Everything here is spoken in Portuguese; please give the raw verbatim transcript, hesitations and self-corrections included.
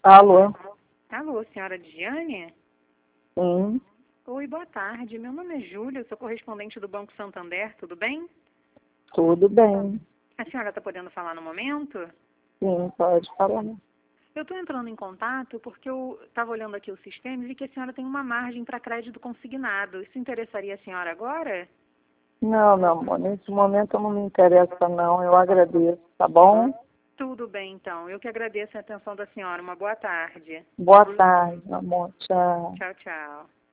Alô? Alô, senhora Diane? Sim, Oi, boa tarde. Meu nome é Júlia, sou correspondente do Banco Santander, tudo bem? tudo bem. A senhora está podendo falar no momento? Sim, pode falar. Eu estou entrando em contato porque eu estava olhando aqui o sistema e vi que a senhora tem uma margem para crédito consignado. Isso interessaria a senhora agora? Não, meu amor, nesse momento não me interessa não, eu agradeço, tá bom? Tudo bem, então. Eu que agradeço a atenção da senhora. Uma boa tarde. Boa tarde, meu amor, tchau. Tchau, tchau.